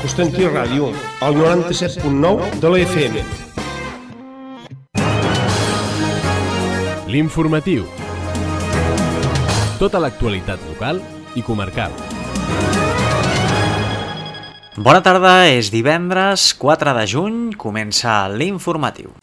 Constantí Ràdio, al 97.9 de la FM. L'informatiu. Tota l'actualitat local i comarcal. Bona tarda, és divendres 4 de juny, comença l'informatiu.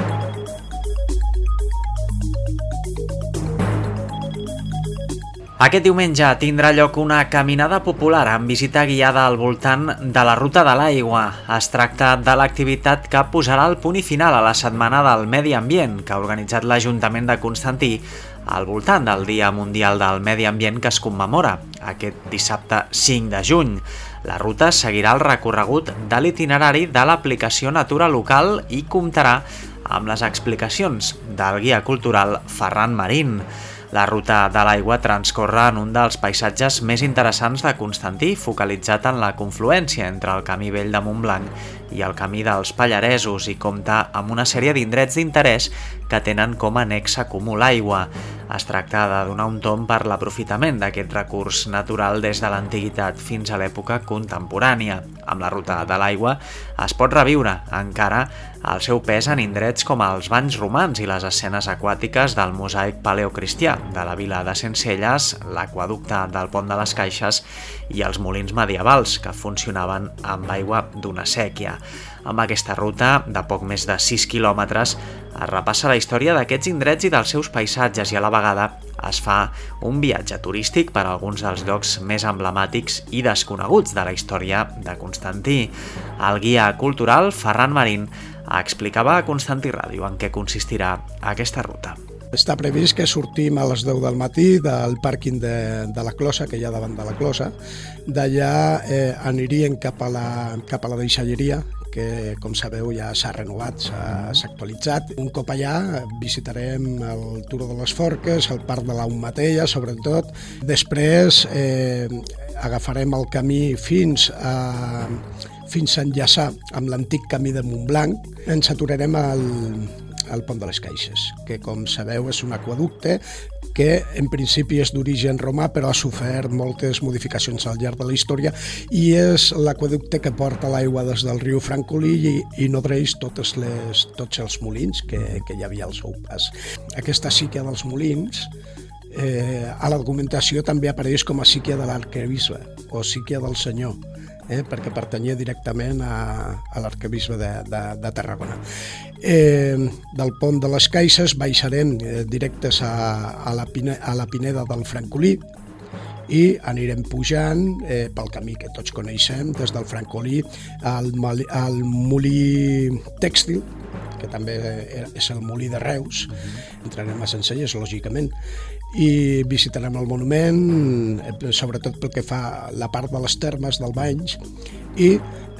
Aquest diumenge tindrà lloc una caminada popular amb visita guiada al voltant de la Ruta de l'Aigua. Es tracta de l'activitat que posarà el punt i final a la Setmana del Medi Ambient que ha organitzat l'Ajuntament de Constantí al voltant del Dia Mundial del Medi Ambient que es commemora aquest dissabte 5 de juny. La ruta seguirà el recorregut de l'itinerari de l'aplicació Natura Local i comptarà amb les explicacions del guia cultural Ferran Marín. La Ruta de l'Aigua transcorre en un dels paisatges més interessants de Constantí, focalitzat en la confluència entre el Camí Vell de Montblanc i el Camí dels Pallaresos i compta amb una sèrie d'indrets d'interès que tenen com a nexe comú l'aigua. Es tracta de donar un tomb per l'aprofitament d'aquest recurs natural des de l'antiguitat fins a l'època contemporània. Amb la Ruta de l'Aigua es pot reviure encara el seu pes en indrets com els banys romans i les escenes aquàtiques del mosaic paleocristià de la vila de Sencelles, l'aqueducte del Pont de les Caixes i els molins medievals que funcionaven amb aigua d'una sèquia. Amb aquesta ruta, de poc més de 6 quilòmetres, es repassa la història d'aquests indrets i dels seus paisatges i a la vegada es fa un viatge turístic per a alguns dels llocs més emblemàtics i desconeguts de la història de Constantí. El guia cultural Ferran Marín explicava a Constantí Ràdio en què consistirà aquesta ruta. Està previst que sortim a les 10 del matí del pàrquing de la Closa, que hi ha davant de la Closa. D'allà aniríem cap a la deixalleria, que, com sabeu, ja s'ha renovat, s'ha actualitzat. Un cop allà visitarem el Turó de les Forques, el Parc de l'Aumatella, sobretot. Després agafarem el camí fins a enllaçar amb l'antic camí de Montblanc. Ens aturarem al Pont de les Caixes, que, com sabeu, és un aqueducte que en principi és d'origen romà però ha sofert moltes modificacions al llarg de la història i és l'aqueducte que porta l'aigua des del riu Francolí i nodreix tots els molins que hi havia al seu pas. Aquesta síquia dels molins a la documentació també apareix com a síquia de l'arquebisbe o síquia del senyor, perquè pertanyia directament a l'arquebisbe de Tarragona. Del Pont de les Caixes baixarem directes a la Pineda del Francolí i anirem pujant pel camí que tots coneixem des del Francolí al molí tèxtil, que també és el molí de Reus. Entrarem a Sencelles, lògicament, i visitarem el monument, sobretot pel que fa a la part de les termes del Banys, i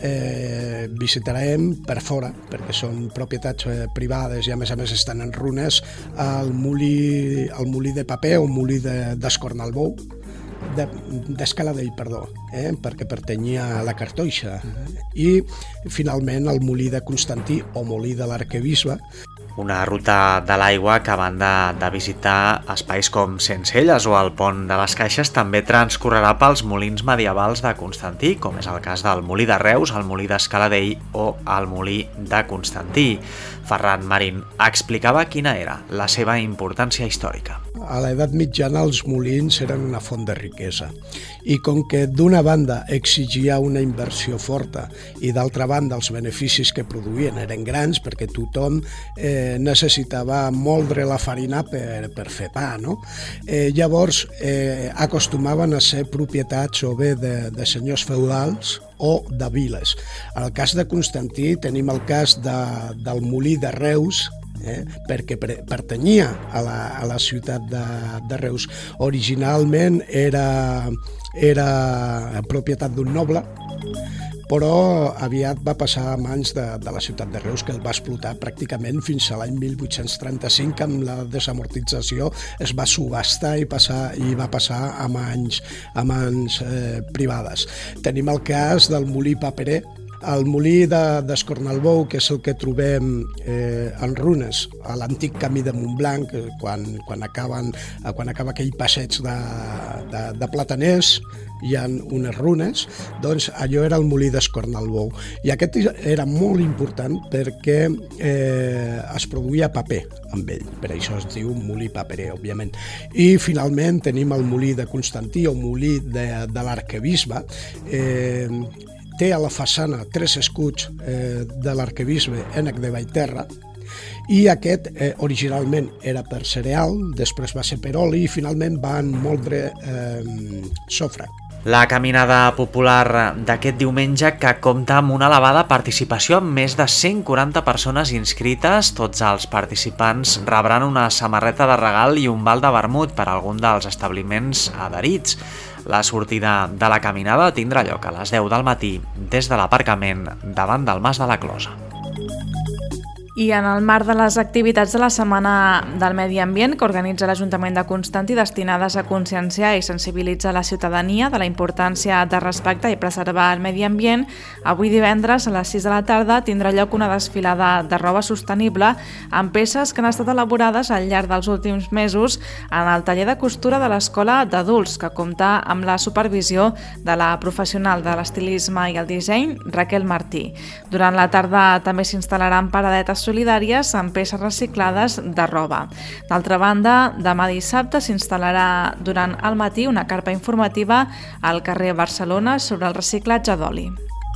visitarem per fora, perquè són propietats privades i a més estan en runes, el molí de paper o molí d'Escornalbou, d'Escaladell, perdó, perquè pertanyia a la Cartoixa, i finalment el molí de Constantí o molí de l'arquebisbe. Una ruta de l'aigua que, a banda de visitar espais com Sencelles o el Pont de les Caixes, també transcorrerà pels molins medievals de Constantí, com és el cas del molí de Reus, el molí d'Escaladell o el molí de Constantí. Ferran Marín explicava quina era la seva importància històrica. A l'edat mitjana els molins eren una font de riquesa i com que d'una banda exigia una inversió forta i d'altra banda els beneficis que produïen eren grans perquè tothom necessitava moldre la farina per fer pa, no? Llavors acostumaven a ser propietats o bé de senyors feudals o de viles. En el cas de Constantí tenim el cas del molí de Reus, perquè pertanyia a la ciutat de Reus. Originalment era propietat d'un noble, però aviat va passar a mans de la ciutat de Reus, que el va explotar pràcticament fins a l'any 1835, amb la desamortització es va subhastar i va passar a mans privades. Tenim el cas del molí paperer, El molí d'Escornalbou, que és el que trobem en runes a l'antic camí de Montblanc, quan acaba aquell passeig de plataners, hi ha unes runes, doncs allò era el molí d'Escornalbou. I aquest era molt important perquè es produïa paper amb ell, per això es diu molí paperer, òbviament. I finalment tenim el molí de Constantí, o molí de l'arquebisbe. Té a la façana 3 escuts de l'arquebisbe Ènec de Vallterra, i aquest originalment era per cereal, després va ser per oli i finalment van moldre sofre. La caminada popular d'aquest diumenge, que compta amb una elevada participació amb més de 140 persones inscrites, tots els participants rebran una samarreta de regal i un val de vermut per a algun dels establiments adherits. La sortida de la caminada tindrà lloc a les 10 del matí des de l'aparcament davant del Mas de la Closa. I en el marc de les activitats de la Setmana del Medi Ambient que organitza l'Ajuntament de Constantí, destinades a conscienciar i sensibilitzar la ciutadania de la importància de respectar i preservar el medi ambient, avui divendres a les 6 de la tarda tindrà lloc una desfilada de roba sostenible amb peces que han estat elaborades al llarg dels últims mesos en el taller de costura de l'Escola d'Adults, que compta amb la supervisió de la professional de l'estilisme i el disseny, Raquel Martí. Durant la tarda també s'instal·laran paradetes solidàries amb peces reciclades de roba. D'altra banda, demà dissabte s'instal·larà durant el matí una carpa informativa al carrer Barcelona sobre el reciclatge d'oli.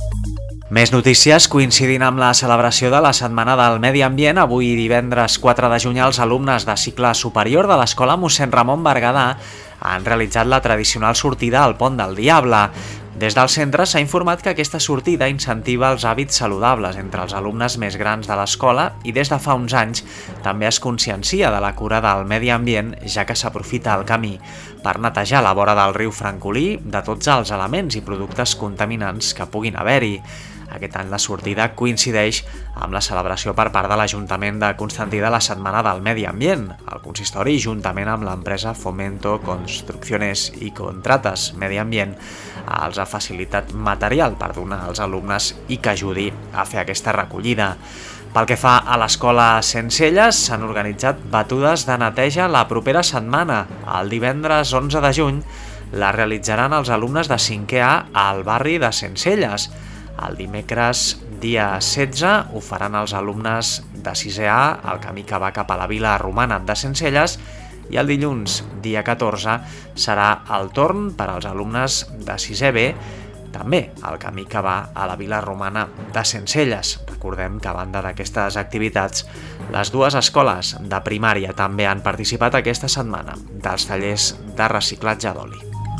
Més notícies coincidint amb la celebració de la Setmana del Medi Ambient. Avui, divendres 4 de juny, els alumnes de cicle superior de l'Escola Mossèn Ramon Berguedà han realitzat la tradicional sortida al Pont del Diable. Des del centre s'ha informat que aquesta sortida incentiva els hàbits saludables entre els alumnes més grans de l'escola i des de fa uns anys també es consciencia de la cura del medi ambient, ja que s'aprofita el camí per netejar la vora del riu Francolí de tots els elements i productes contaminants que puguin haver-hi. Aquest any la sortida coincideix amb la celebració per part de l'Ajuntament de Constantí de la Setmana del Medi Ambient. El consistori, juntament amb l'empresa Fomento Construcciones y Contratas Medi Ambient, els ha facilitat material per donar als alumnes i que ajudi a fer aquesta recollida. Pel que fa a l'Escola Sencelles, s'han organitzat batudes de neteja la propera setmana. El divendres 11 de juny la realitzaran els alumnes de 5è A al barri de Sencelles. El dimecres, dia 16, ho faran els alumnes de 6è A al camí que va cap a la vila romana de Sencelles i el dilluns, dia 14, serà el torn per als alumnes de 6è B, també el camí que va a la vila romana de Sencelles. Recordem que a banda d'aquestes activitats, les dues escoles de primària també han participat aquesta setmana dels tallers de reciclatge d'oli.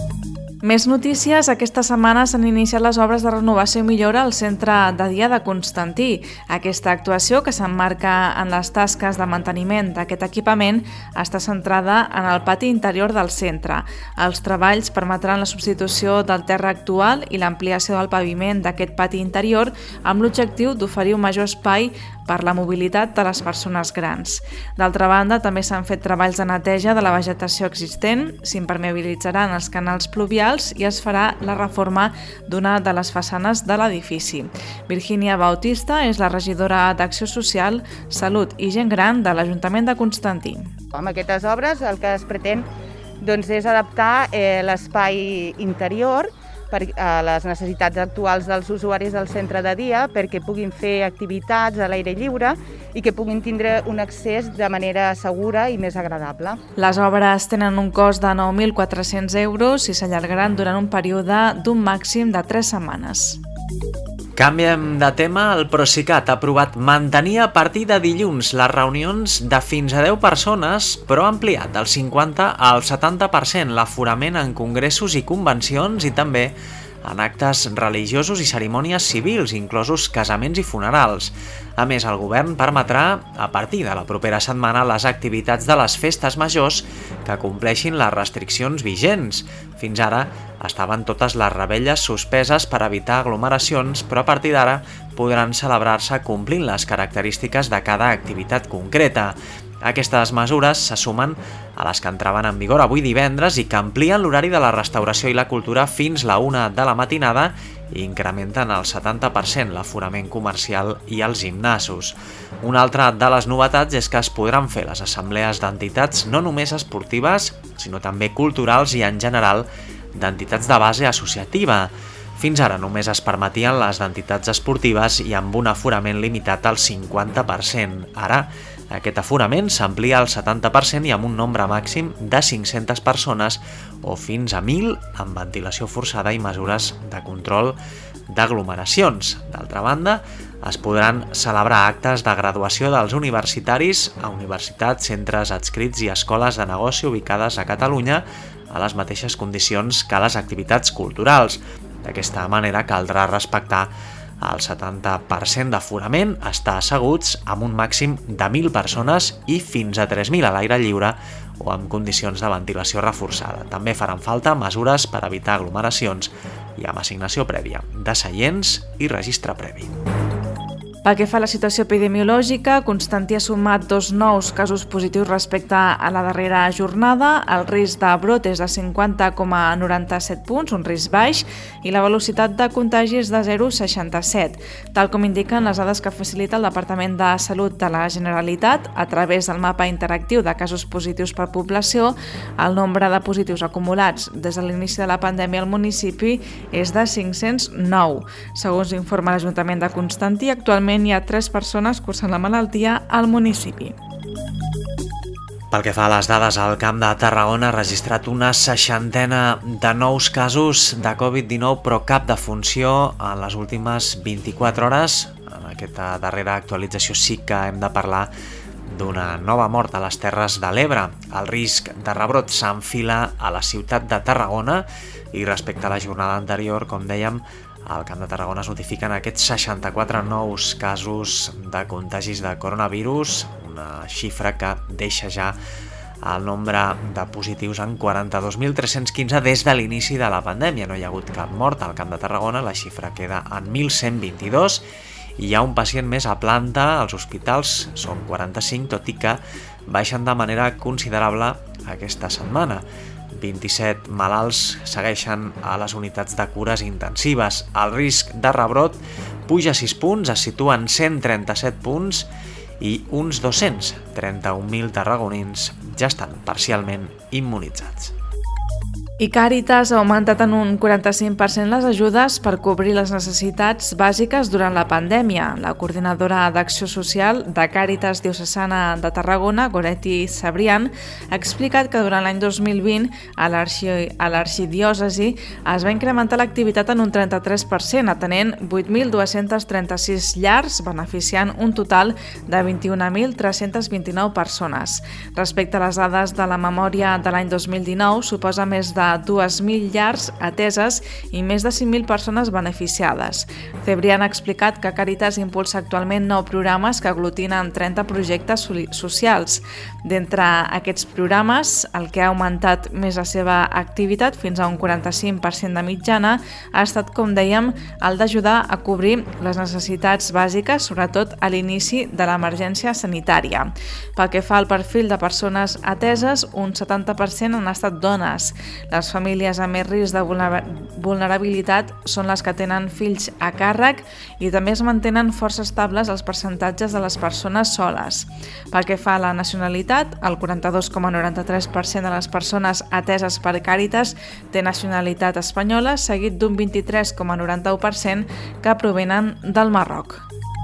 Més notícies. Aquesta setmana s'han iniciat les obres de renovació i millora al centre de dia de Constantí. Aquesta actuació, que s'emmarca en les tasques de manteniment d'aquest equipament, està centrada en el pati interior del centre. Els treballs permetran la substitució del terra actual i l'ampliació del paviment d'aquest pati interior amb l'objectiu d'oferir un major espai per la mobilitat de les persones grans. D'altra banda, també s'han fet treballs de neteja de la vegetació existent, s'impermeabilitzaran els canals pluvials i es farà la reforma d'una de les façanes de l'edifici. Virgínia Bautista és la regidora d'Acció Social, Salut i Gent Gran de l'Ajuntament de Constantí. Amb aquestes obres el que es pretén és adaptar l'espai interior a les necessitats actuals dels usuaris del centre de dia perquè puguin fer activitats a l'aire lliure i que puguin tindre un accés de manera segura i més agradable. Les obres tenen un cost de 9.400 euros i s'allargaran durant un període d'un màxim de 3 setmanes. Canviem de tema. El Procicat ha aprovat mantenir a partir de dilluns les reunions de fins a 10 persones, però ha ampliat del 50 al 70% l'aforament en congressos i convencions i també en actes religiosos i cerimònies civils, inclosos casaments i funerals. A més, el govern permetrà, a partir de la propera setmana, les activitats de les festes majors que compleixin les restriccions vigents. Fins ara estaven totes les revetlles suspeses per evitar aglomeracions, però a partir d'ara podran celebrar-se complint les característiques de cada activitat concreta. Aquestes mesures se sumen a les que entraven en vigor avui divendres i que amplien l'horari de la restauració i la cultura fins la 1 de la matinada i incrementen al 70% l'aforament comercial i els gimnasos. Una altra de les novetats és que es podran fer les assemblees d'entitats no només esportives, sinó també culturals i, en general, d'entitats de base associativa. Fins ara només es permetien les d'entitats esportives i amb un aforament limitat al 50%. Ara, aquest aforament s'amplia al 70% i amb un nombre màxim de 500 persones o fins a 1.000 amb ventilació forçada i mesures de control d'aglomeracions. D'altra banda, es podran celebrar actes de graduació dels universitaris a universitats, centres adscrits i escoles de negoci ubicades a Catalunya a les mateixes condicions que les activitats culturals. D'aquesta manera caldrà respectar el 70% d'aforament, estar asseguts amb un màxim de 1.000 persones i fins a 3.000 a l'aire lliure o amb condicions de ventilació reforçada. També faran falta mesures per evitar aglomeracions i amb assignació prèvia de seients i registre previ. Pel que fa a la situació epidemiològica, Constantí ha sumat 2 nous casos positius respecte a la darrera jornada. El risc de brot és de 50,97 punts, un risc baix, i la velocitat de contagi és de 0,67, tal com indiquen les dades que facilita el Departament de Salut de la Generalitat a través del mapa interactiu de casos positius per població. El nombre de positius acumulats des de l'inici de la pandèmia al municipi és de 509. Segons informa l'Ajuntament de Constantí, actualment hi ha 3 persones cursant la malaltia al municipi. Pel que fa a les dades, el Camp de Tarragona ha registrat una 60ena de nous casos de Covid-19, però cap defunció en les últimes 24 hores. En aquesta darrera actualització sí que hem de parlar d'una nova mort a les Terres de l'Ebre. El risc de rebrot s'enfila a la ciutat de Tarragona i respecte a la jornada anterior, com dèiem, al Camp de Tarragona es notifiquen aquests 64 nous casos de contagis de coronavirus, una xifra que deixa ja el nombre de positius en 42.315 des de l'inici de la pandèmia. No hi ha hagut cap mort al Camp de Tarragona, la xifra queda en 1.122 i hi ha un pacient més a planta als hospitals, són 45, tot i que baixen de manera considerable aquesta setmana. 27 malalts segueixen a les unitats de cures intensives. El risc de rebrot puja 6 punts, es situa en 137 punts i uns 231.000 tarragonins ja estan parcialment immunitzats. I Càritas ha augmentat en un 45% les ajudes per cobrir les necessitats bàsiques durant la pandèmia. La coordinadora d'Acció Social de Càritas Diocesana de Tarragona, Goretti Sabrián, ha explicat que durant l'any 2020 a l'arxidiòcesi es va incrementar l'activitat en un 33%, atenent 8.236 llars, beneficiant un total de 21.329 persones. Respecte a les dades de la memòria de l'any 2019, suposa més de 2.000 llars ateses i més de 5.000 persones beneficiades. Cebrián ha explicat que Càritas impulsa actualment 9 programes que aglutinen 30 projectes socials. D'entre aquests programes, el que ha augmentat més la seva activitat fins a un 45% de mitjana ha estat, com dèiem, el d'ajudar a cobrir les necessitats bàsiques, sobretot a l'inici de l'emergència sanitària. Pel que fa al perfil de persones ateses, un 70% han estat dones. Les famílies amb més risc de vulnerabilitat són les que tenen fills a càrrec i també es mantenen força estables els percentatges de les persones soles. Pel que fa a la nacionalitat, el 42,93% de les persones ateses per Càritas té nacionalitat espanyola, seguit d'un 23,91% que provenen del Marroc.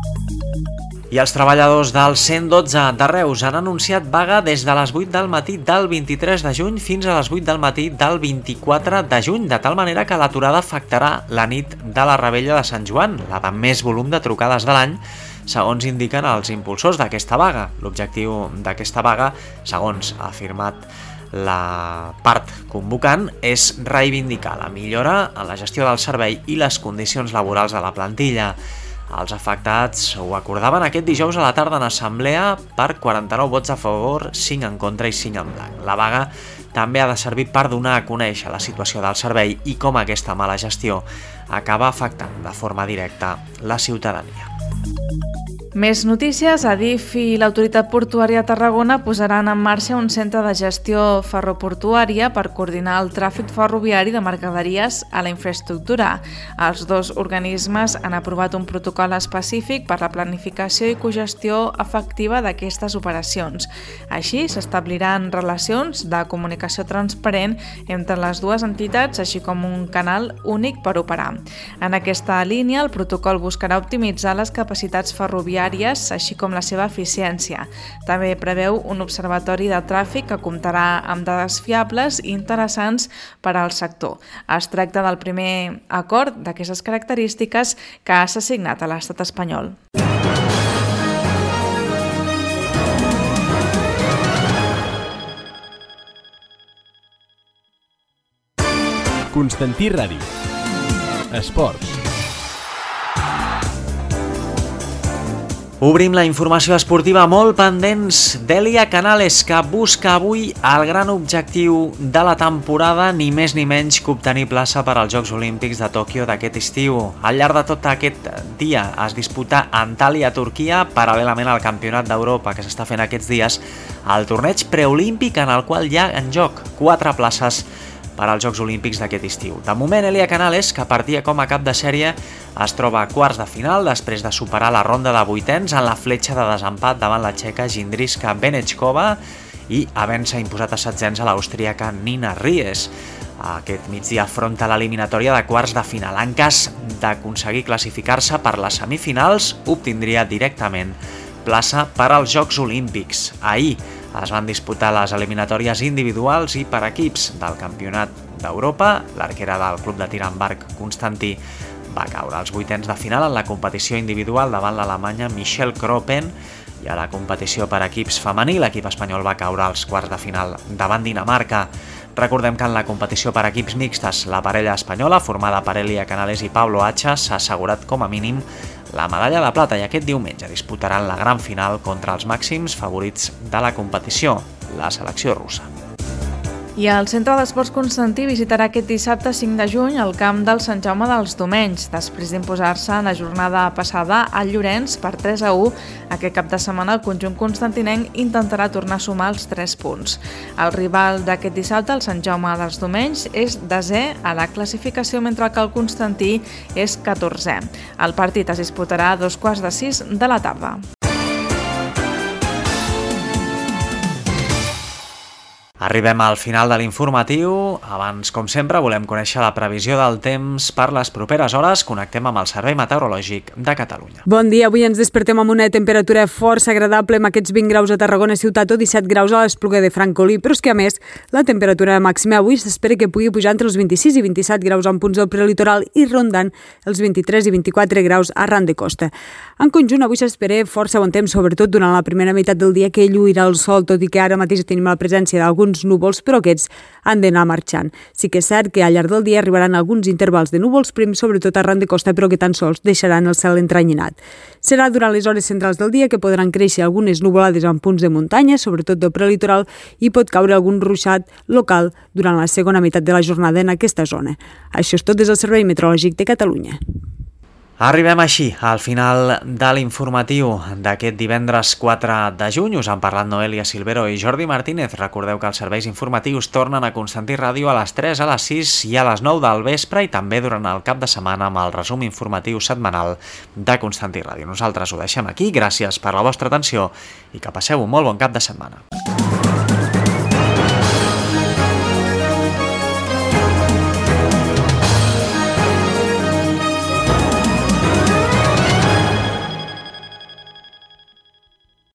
I els treballadors del 112 de Reus han anunciat vaga des de les 8 del matí del 23 de juny fins a les 8 del matí del 24 de juny, de tal manera que l'aturada afectarà la nit de la Rebella de Sant Joan, la de més volum de trucades de l'any, segons indiquen els impulsors d'aquesta vaga. L'objectiu d'aquesta vaga, segons ha afirmat la part convocant, és reivindicar la millora en la gestió del servei i les condicions laborals de la plantilla. Els afectats ho acordaven aquest dijous a la tarda en assemblea per 49 vots a favor, 5 en contra i 5 en blanc. La vaga també ha de servir per donar a conèixer la situació del servei i com aquesta mala gestió acaba afectant de forma directa la ciutadania. Més notícies. Adif i l'Autoritat Portuària de Tarragona posaran en marxa un centre de gestió ferroportuària per coordinar el tràfic ferroviari de mercaderies a la infraestructura. Els dos organismes han aprovat un protocol específic per la planificació i cogestió efectiva d'aquestes operacions. Així, s'establiran relacions de comunicació transparent entre les dues entitats, així com un canal únic per operar. En aquesta línia, el protocol buscarà optimitzar les capacitats ferroviàries, així com la seva eficiència. També preveu un observatori de tràfic que comptarà amb dades fiables i interessants per al sector. Es tracta del primer acord d'aquestes característiques que s'ha signat a l'estat espanyol. Constantí Ràdio. Esports. Obrim la informació esportiva molt pendents d'Elia Canales, que busca avui el gran objectiu de la temporada, ni més ni menys que obtenir plaça per als Jocs Olímpics de Tòquio d'aquest estiu. Al llarg de tot aquest dia es disputa a Antalya, Turquia, paral·lelament al Campionat d'Europa que s'està fent aquests dies, el torneig preolímpic en el qual hi ha en joc 4 places per als Jocs Olímpics d'aquest estiu. De moment, Elia Canales, que partia com a cap de sèrie, es troba a quarts de final després de superar la ronda de vuitens en la fletxa de desempat davant la txeca Jindřiška Benečkova i havent-se imposat a setzents a l'austríaca Nina Ries. Aquest migdia afronta l'eliminatòria de quarts de final. En cas d'aconseguir classificar-se per les semifinals, obtindria directament plaça per als Jocs Olímpics. Ahir es van disputar les eliminatòries individuals i per equips del Campionat d'Europa. L'arquera del club de tir amb arc Constantí va caure als vuitens de final en la competició individual davant l'alemanya Michelle Kroppen, i a la competició per equips femení l'equip espanyol va caure als quarts de final davant Dinamarca. Recordem que en la competició per equips mixtes la parella espanyola, formada per Elia Canales i Pablo Hacha, s'ha assegurat com a mínim la medalla de plata i aquest diumenge disputaran la gran final contra els màxims favorits de la competició, la selecció russa. I el Centre d'Esports Constantí visitarà aquest dissabte 5 de juny el camp del Sant Jaume dels Domenys, després d'imposar-se en la jornada passada al Llorenç per 3-1. Aquest cap de setmana el conjunt constantinenc intentarà tornar a sumar els 3 punts. El rival d'aquest dissabte, el Sant Jaume dels Domenys, és 10è a la classificació, mentre que el Constantí és 14è. El partit es disputarà a 5:15 de la tarda. Arribem al final de l'informatiu. Abans, com sempre, volem conèixer la previsió del temps per les properes hores. Connectem amb el Servei Meteorològic de Catalunya. Bon dia, avui ens despertem amb una temperatura força agradable, amb aquests 20 graus a Tarragona ciutat o 17 graus a l'Espluga de Francolí, però és que a més la temperatura màxima avui s'espera que pugui pujar entre els 26 i 27 graus en punts del prelitoral i rondant els 23 i 24 graus arran de costa. En conjunt, avui s'espera força bon temps, sobretot durant la primera meitat del dia, que lluirà el sol, tot i que ara mateix tenim la presència d'alguns núvols, però aquests han d'anar marxant. Sí que és cert que al llarg del dia arribaran alguns intervals de núvols prims, sobretot arran de costa, però que tan sols deixaran el cel entranyinat. Serà durant les hores centrals del dia que podran créixer algunes nuvolades en punts de muntanya, sobretot del prelitoral, i pot caure algun ruixat local durant la segona meitat de la jornada en aquesta zona. Això és tot des del Servei Meteorològic de Catalunya. Arribem així al final de l'informatiu d'aquest divendres 4 de juny. Us han parlat Noelia Silvero i Jordi Martínez. Recordeu que els serveis informatius tornen a Constantí Ràdio a les 3, a les 6 i a les 9 del vespre, i també durant el cap de setmana amb el resum informatiu setmanal de Constantí Ràdio. Nosaltres ho deixem aquí. Gràcies per la vostra atenció i que passeu un molt bon cap de setmana.